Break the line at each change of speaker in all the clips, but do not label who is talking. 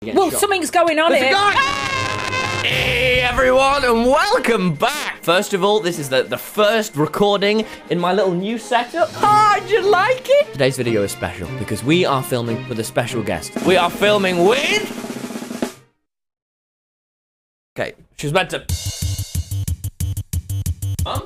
Well, something's going on here.
Hey everyone, and welcome back! First of all, this is the first recording in my little new setup.
Oh, did you like it?
Today's video is special because we are filming with a special guest. We are filming with... Okay, she's meant to... Mum?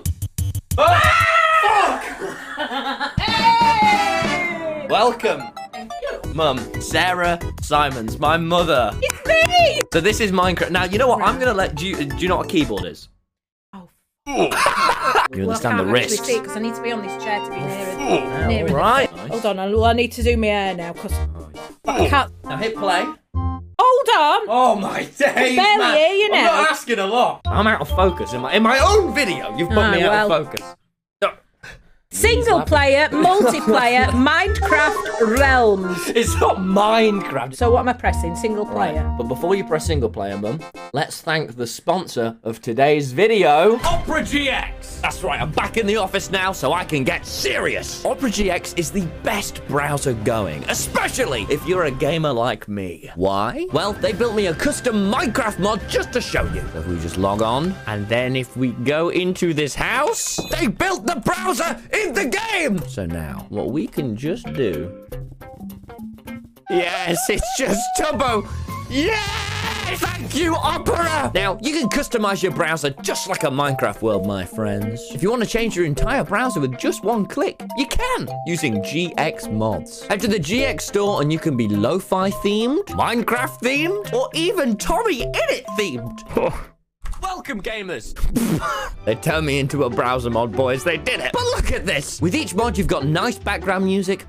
Oh! Fuck!
Hey!
Welcome. Mum, Sarah Simons, my mother.
It's me!
So this is Minecraft. Now, you know what? I'm going to let you... Do you know what a keyboard is?
Oh.
You understand the risks.
Because I need to be on this chair to be nearer.
Right.
Hold on, I need to do my hair now, because I can't...
Now hit play.
Hold on!
Oh my days,
barely
man.
hear you now.
I'm not asking a lot. I'm out of focus in my own video. You've put me out of focus.
Single player, multiplayer, Minecraft Realms.
It's not Minecraft.
So what am I pressing? Single player.
Right. But before you press single player, Mum, let's thank the sponsor of today's video, Opera GX. That's right, I'm back in the office now, so I can get serious. Opera GX is the best browser going, especially if you're a gamer like me. Why? Well, they built me a custom Minecraft mod just to show you. So if we just log on, and then if we go into this house, they built the browser in the game. So now, what we can just do... Yes, it's just Tubbo. Yes! Thank you, Opera! Now, you can customize your browser just like a Minecraft world, my friends. If you want to change your entire browser with just one click, you can, using GX mods. Head to the GX store and you can be lo-fi themed, Minecraft themed, or even Tommy Innit themed. Welcome, gamers! They turned me into a browser mod, boys. They did it. But look at this. With each mod, you've got nice background music,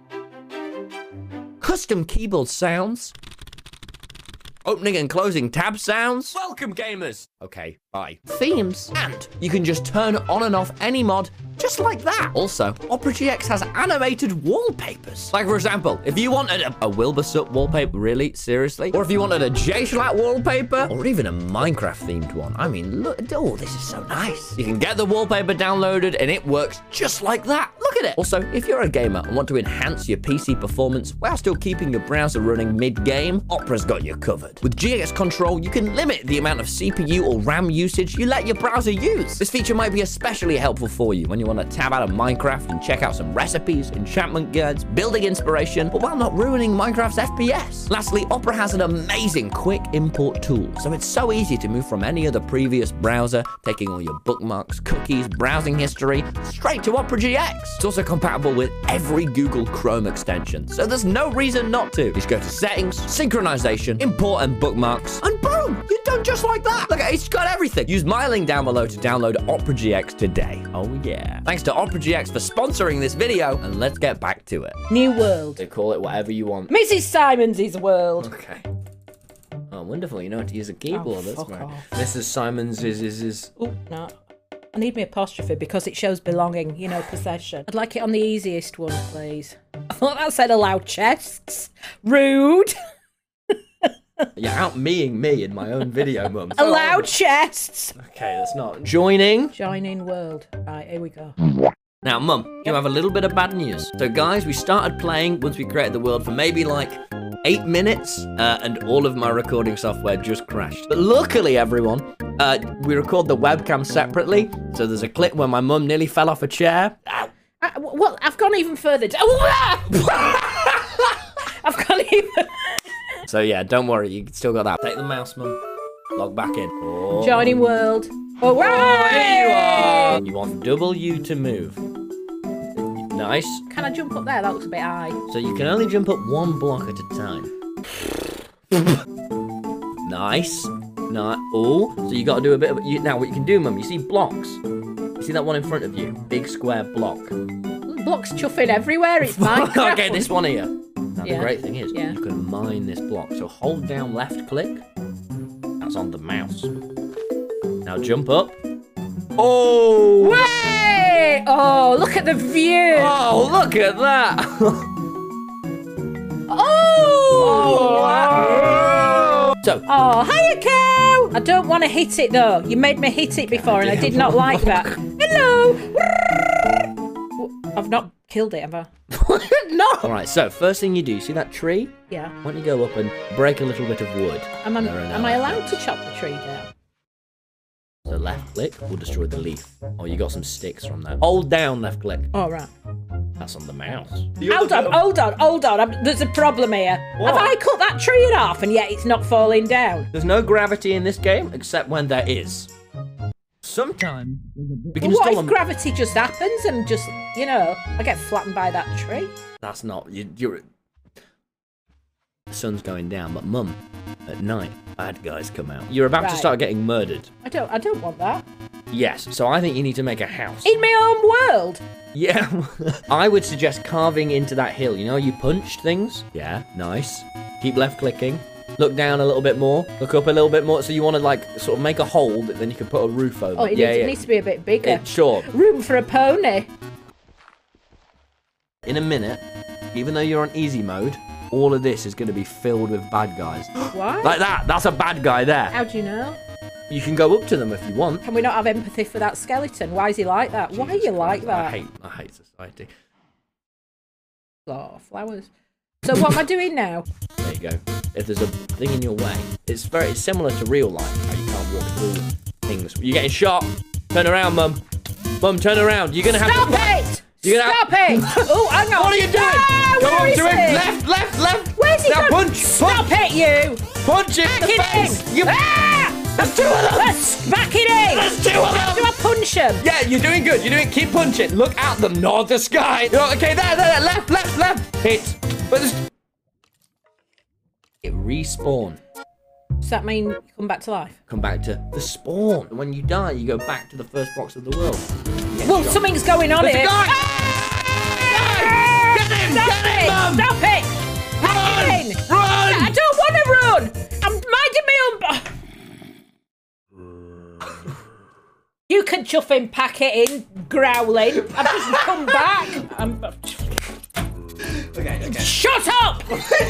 custom keyboard sounds, opening and closing tab sounds. Welcome, gamers. Okay, bye. Themes. And you can just turn on and off any mod just like that. Also, Opera GX has animated wallpapers. Like, for example, if you wanted a Wilbursup wallpaper, really? Seriously? Or if you wanted a J-Schlatt wallpaper, or even a Minecraft-themed one. I mean, look, oh, this is so nice. You can get the wallpaper downloaded, and it works just like that. Look at it. Also, if you're a gamer and want to enhance your PC performance while still keeping your browser running mid-game, Opera's got you covered. With GX Control, you can limit the amount of CPU or RAM usage you let your browser use. This feature might be especially helpful for you when you want to tab out of Minecraft and check out some recipes, enchantment guides, building inspiration, but while not ruining Minecraft's FPS. Lastly, Opera has an amazing quick import tool, so it's so easy to move from any other previous browser, taking all your bookmarks, cookies, browsing history, straight to Opera GX. It's also compatible with every Google Chrome extension, so there's no reason not to. Just go to settings, synchronization, import and bookmarks, and boom, you're done just like that. Look, it's got everything. Use my link down below to download Opera GX today. Oh yeah. Thanks to Opera GX for sponsoring this video, and let's get back to it.
New world.
They call it whatever you want.
Mrs. Simons' world.
Okay. Oh, wonderful. You know how to use a keyboard.
Oh,
That's right.
off.
Mrs. Simons is...
Oh, no. I need my apostrophe because it shows belonging, you know, possession. I'd like it on the easiest one, please. I thought that said allow chests. Rude.
You're out-meing me in my own video, Mum.
Allow chests.
Okay, that's not... Joining.
Join in world. Right, here we go.
Now, Mum, you have a little bit of bad news. So, guys, we started playing once we created the world for maybe, like, 8 minutes, and all of my recording software just crashed. But luckily, everyone, we record the webcam separately, so there's a clip where my mum nearly fell off a chair. Ow.
Well, I've gone even further. I've gone even...
So, yeah, don't worry, you still got that. Take the mouse, Mum. Log back in. Oh.
Joining world. Oh,
here you are. You want W to move. Nice.
Can I jump up there? That looks a bit high.
So you can only jump up one block at a time. Nice. Oh, so you got to do a bit of... Now, what you can do, Mum, you see blocks? You see that one in front of you? Big square block.
Blocks chuffing everywhere. It's Minecraft.
Okay, this one here. Now, the great thing is,
you
can mine this block. So hold down left click. That's on the mouse. Now jump up. Oh!
Way! Oh, look at the view.
Oh, look at that.
Oh!
Wow. So.
Oh, hiya, cow. I don't want to hit it, though. You made me hit it before, and I did not like that. Hello. I've not killed it, have I?
No! Alright, so first thing you do, see that tree?
Yeah.
Why don't you go up and break a little bit of wood?
Am I allowed to chop the tree down?
So left click will destroy the leaf. Oh, you got some sticks from that. Hold down left click.
Oh, right.
That's on the mouse.
Hold on. There's a problem here.
What?
Have I cut that tree in half and yet it's not falling down?
There's no gravity in this game except when there is. Sometimes we can
What if gravity just happens and just, you know, I get flattened by that tree?
That's not... You're... The sun's going down, but Mum, at night, bad guys come out. You're about to start getting murdered.
I don't want that.
Yes, so I think you need to make a house.
In my own world?
Yeah. I would suggest carving into that hill. You know, you punched things? Yeah, nice. Keep left clicking. Look down a little bit more. Look up a little bit more. So you want to, like, sort of make a hole that then you can put a roof over.
Oh, it needs to be a bit bigger.
Sure.
Room for a pony.
In a minute, even though you're on easy mode, all of this is going to be filled with bad guys.
Why?
Like that. That's a bad guy there.
How do you know?
You can go up to them if you want.
Can we not have empathy for that skeleton? Why is he like that? Why are you like that?
I hate society.
Oh, flowers. So what am I doing now?
There you go. If there's a thing in your way, it's very similar to real life, how you can't walk through things. You're getting shot. Turn around, Mum. Mum, turn around. You're gonna have
Stop
to...
it! Stop it! Oh, hang on.
What are you doing?
Ah,
Go
where
on to
is
him.
it?
Left.
Where's he
now
gone?
punch.
Stop it, you!
Punch him in the
Back it
face.
in!
You...
Ah!
There's two of them.
Let's back it in!
There's two of them.
Do I punch him?
Yeah, you're doing good. Keep punching. Look at them. Not the sky. Okay, there. Left. Hit. But there's... It respawn.
Does that mean you come back to life?
Come back to the spawn. When you die, you go back to the first box of the world.
Well, something's going on
There's
here.
a guy.
Ah!
Get him, Mum.
Stop it! Back it in!
Run!
I don't want to run! I'm minding my own... You can chuff him, pack it in, growling. I've just come back.
Okay.
Shut up!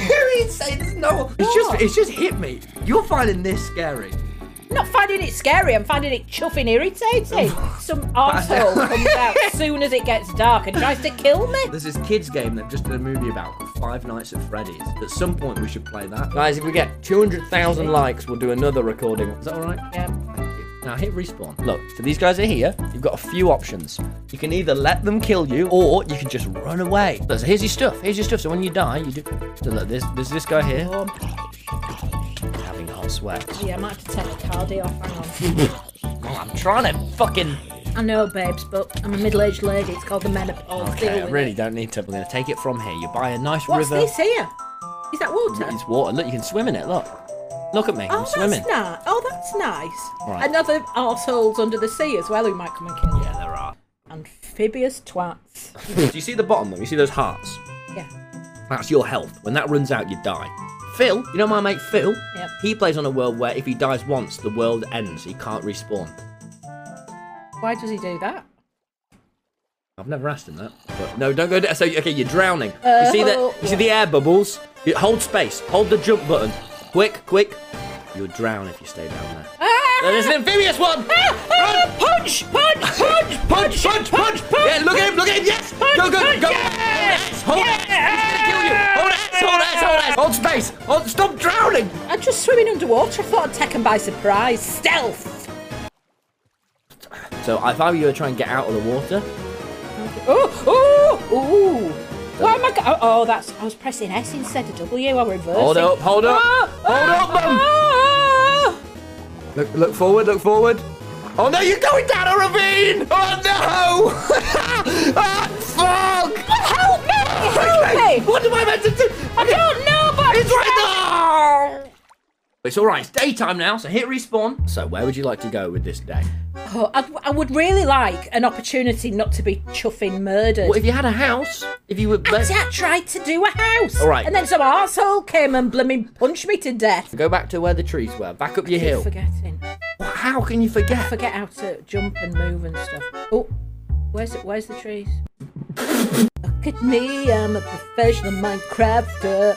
It's just hit me. You're finding this scary.
I'm not finding it scary, I'm finding it chuffing irritating. Some arsehole comes out as soon as it gets dark and tries to kill me.
There's this kids game they've just done a movie about called Five Nights at Freddy's. At some point we should play that. Guys, if we get 200,000 likes, we'll do another recording. Is that alright?
Yeah.
Thank you. Now hit respawn. Look, so these guys are here. You've got a few options. You can either let them kill you, or you can just run away. So here's your stuff. So when you die, you do... So look, there's this guy here. Having hot sweats.
Yeah, I might have to take the cardio off, hang on.
Oh, I'm trying to fucking...
I know, babes, but I'm a middle-aged lady. It's called the menopause.
Okay, I really don't need to. We're going to take it from here. You buy a nice
What's
river.
this here? Is that water?
It's water. Look, you can swim in it. Look at me. I'm swimming.
That's nice.
Right.
Another arseholes under the sea as well who might come and kill you.
Yeah, there are.
Amphibious twats.
Do you see the bottom, though? You see those hearts?
Yeah.
That's your health. When that runs out, you die. Phil, you know my mate Phil?
Yep.
He plays on a world where if he dies once, the world ends. He can't respawn.
Why does he do that?
I've never asked him that. But no, don't go there. So, okay, you're drowning. You see that? You see the air bubbles? Hold space. Hold the jump button. Quick. You'll drown if you stay down there. There's an amphibious one! Run!
Punch!
Punch! Yeah, look at him! Yes! Go!
Yes!
Hold S! He's gonna kill you! Hold space! Stop drowning!
I'm just swimming underwater. I thought I'd take him by surprise. Stealth!
So if I were you to try and get out of the water...
Ooh! Why am I I was pressing S instead of W. I reversed.
Hold up, Mum! Look forward. Oh no, you're going down a ravine! Oh no! Fuck!
Help me!
What am I meant to do?
I don't know, but
It's right there! It's alright, it's daytime now, so hit respawn. So where would you like to go with this day?
Oh, I would really like an opportunity not to be chuffing murdered.
Well, if you had a house, if you were...
I tried to do a house.
All right.
And then some arsehole came and blooming punched me to death.
Go back to where the trees were, back up your hill.
Forgetting.
How can you forget?
Forget how to jump and move and stuff. Oh, where's the trees? Look at me, I'm a professional Minecrafter.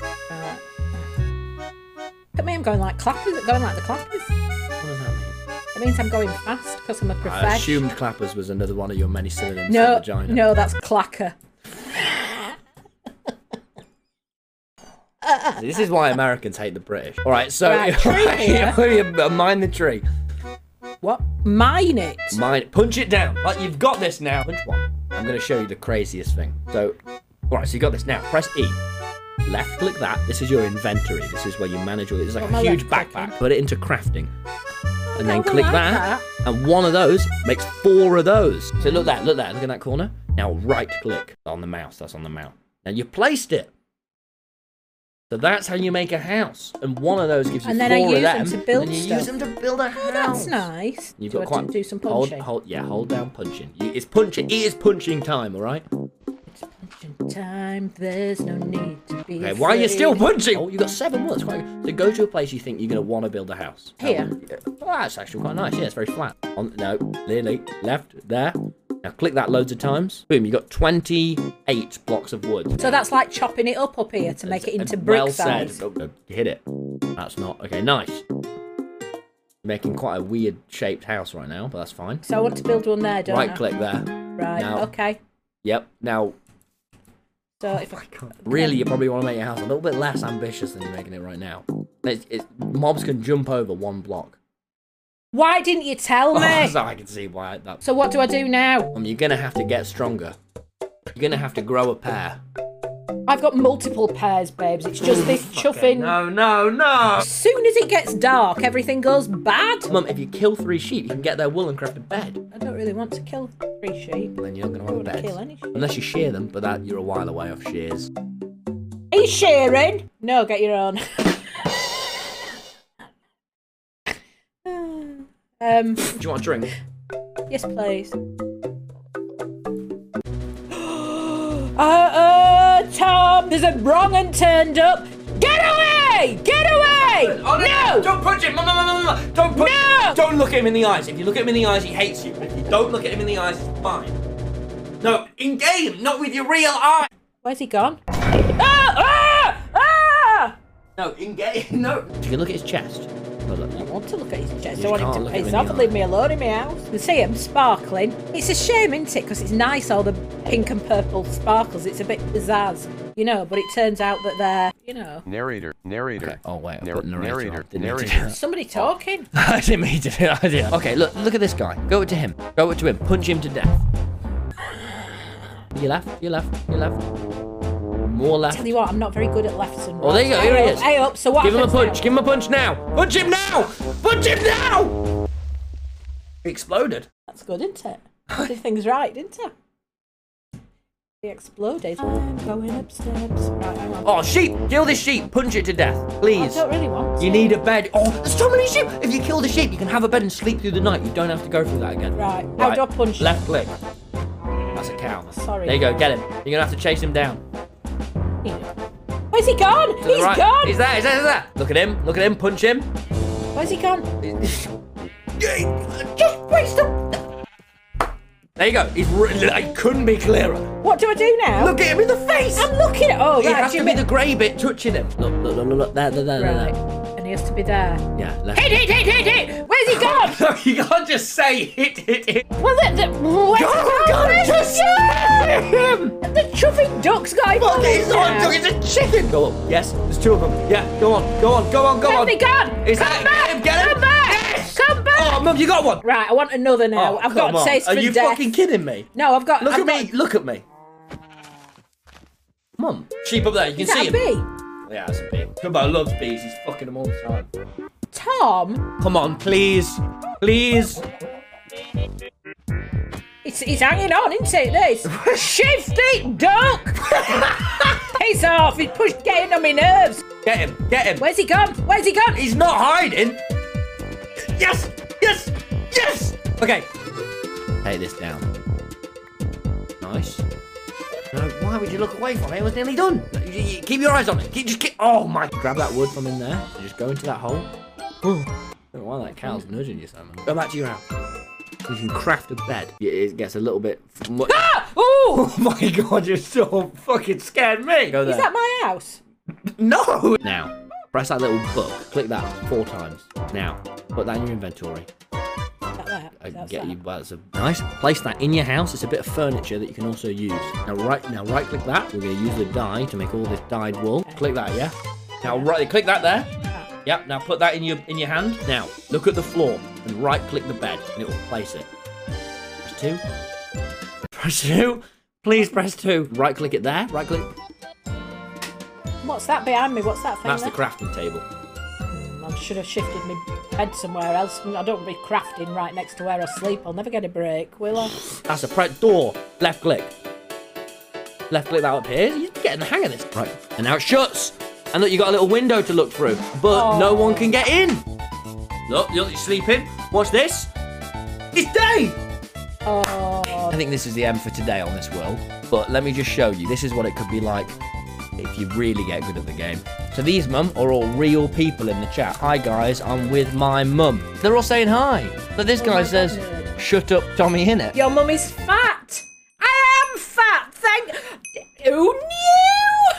Look at me, I'm going like clappers, going like the clappers.
What does that mean?
It means I'm going fast because I'm a professional.
I assumed clappers was another one of your many synonyms for vagina.
No, that's clacker.
This is why Americans hate the British. All right, so
Right, tree here.
mind the tree.
What? Mine it.
Mine. Punch it down. Like, you've got this now. Punch one. I'm going to show you the craziest thing. So, all right, so you got this now. Press E. Left click that. This is your inventory. This is where you manage all this. It's like a huge backpack. Put it into crafting. And then click that. And one of those makes 4 of those. So look there. Look at that corner. Now right click on the mouse. That's on the mouse. Now you placed it. So that's how you make a house. And one of those gives you 4 of them.
And then I use them to build
and you
stuff.
use them to build a house.
Oh, that's nice.
You've
Do
got
I
quite
do some punching?
Hold down punching. It's punching. It is punching time, all right?
It's punching time. There's no need to be
Okay, why are you still punching? Oh, you got 7 words. Quite good. So go to a place you think you're gonna want to build a house.
Here.
Oh, that's actually quite nice. Yeah, it's very flat. No, nearly left there. Now click that loads of times. Boom, you got 28 blocks of wood.
So that's like chopping it up here to make it into brick size.
Well said. You hit it. That's not okay. Nice. Making quite a weird shaped house right now, but that's fine.
So I want to build one there, don't I?
Right click there.
Right.
Now,
okay.
Yep. Now.
So if
Really, you probably want to make your house a little bit less ambitious than you're making it right now. Mobs can jump over 1 block.
Why didn't you tell me?
So I can see why that.
So what do I do now?
You're gonna have to get stronger. You're gonna have to grow a pair.
I've got multiple pairs, babes. It's just this chuffing.
No.
As soon as it gets dark, everything goes bad.
Mum, if you kill 3 sheep, you can get their wool and craft a bed.
I don't really want to kill 3 sheep.
Then you're not gonna
I
have a
wouldn't
bed.
kill any sheep.
Unless you shear them, but that you're a while away off shears.
Are you shearing? No, get your own.
Do you want a drink?
Yes, please. Tom, there's a wrong and turned up. Get away! Get away!
Oh,
no!
Don't punch him! Don't punch
No!
him! Don't look at him in the eyes. If you look at him in the eyes, he hates you. If you don't look at him in the eyes, it's fine. No, in game, not with your real eye.
Where's he gone? Ah!
No, in game, no. You can look at his chest.
I don't want to look at his chest.
You
I want
can't
him
look
to
him
piss
in
off
the
and
eye.
leave me alone in my house. You can see him sparkling. It's a shame, isn't it? Because it's nice, all the pink and purple sparkles. It's a bit pizzazz, you know, but it turns out that they're, you know.
Narrator.
Okay. Oh, wait. I put narrator. Didn't mean to do
Narrator.
that.
Somebody talking.
I didn't mean to do that. Okay, look at this guy. Go to him. Go to him. Punch him to death. You left. More left.
Tell you what, I'm not very good at lefts and rights.
Oh, there you go. Here he is.
Hey up. So what
Give him a
happens
punch.
now?
Give him a punch now. Punch him now. Punch him now. He exploded.
That's good, isn't it? I did things right, didn't I? He exploded. Going upstairs. Right, hang on.
Oh, sheep. Kill this sheep. Punch it to death, please.
I don't really want to.
You need a bed. Oh, there's so many sheep. If you kill the sheep, you can have a bed and sleep through the night. You don't have to go through that again.
Right. How do I punch?
Left click. That's a cow.
Sorry.
There you go. Get him. You're going to have to chase him down.
Where's he gone?
To the
He's
right.
gone.
He's there. Look at him. Punch him.
Where's he gone?
Just waste him. There you go. It couldn't be clearer.
What do I do now?
Look at him in the face.
I'm looking at. Oh,
It
right.
has
do
to
you
be
mean-
the grey bit touching him. Look. There.
Right. And he has to be there.
Yeah, left.
Hit! Where's he gone?
No, you can't just say hit.
Well, where's the chuffing duck's got him.
Fuck it, it's not a duck, it's a chicken. Go on. Yes, there's 2 of them. Yeah, go on.
Where's he gone?
Is
Come
that
back!
get him?
Come back!
Yes!
Come back!
Oh, Mum, you got one.
Right, I want another now.
Oh,
I've got
come
a
on.
taste for
Are you
death.
fucking kidding me?
No, I've got.
Look
I've
at me.
got-
Look at me. Mum, sheep up there. You can
Is that
see
a
him.
bee?
Yeah, that's a bee. Kumbo loves bees. He's fucking them all the time.
Tom?
Come on, please.
It's hanging on, isn't it, this? Shifty duck! Piss off! He's getting on my nerves.
Get him.
Where's he gone?
He's not hiding. Yes. Okay. Take this down. Nice. No, why would you look away from it? It was nearly done. Keep your eyes on it. Just keep. Oh my! Grab that wood from in there. And just go into that hole. Oh, I don't know why that cow's nudging you, Simon. Go back to your house. You can craft a bed. It gets a little bit.
Ah! Ooh!
Oh my god! You're so fucking scared me. Go there.
Is that my house?
No! Now, press that little book. Click that 4 times. Now, put that in your inventory. That's a nice. Place that in your house. It's a bit of furniture that you can also use. Now right click that. We're going to use the dye to make all this dyed wool. Click that, yeah? Now click that there. Yep, now put that in your hand. Now, look at the floor and right-click the bed, and it will place it. Press 2. Press 2. Please press 2. Right-click it there. Right-click.
What's that behind me? What's that thing?
That's
there?
the crafting table.
I should have shifted my bed somewhere else. I don't want to be crafting right next to where I sleep. I'll never get a break, will I?
That's a door. Left-click. Left-click that up here. You're getting the hang of this. Right. And now it shuts. And look, you got a little window to look through, but no one can get in. Look, you're sleeping. Watch this. It's day. I think this is the end for today on this world, but let me just show you. This is what it could be like if you really get good at the game. So these mum are all real people in the chat. Hi guys, I'm with my mum. They're all saying hi. But this guy says, shut up, Tommy Innit.
Your mum is fat. I am fat. Who knew?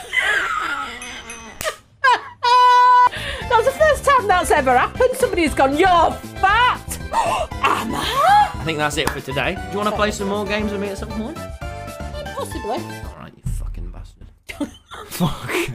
That's the first time that's ever happened. Somebody's gone, you're fat. Am I?
I think that's it for today. Do you want to play some more games with me at some point?
Possibly.
Alright, you fucking bastard. Fuck.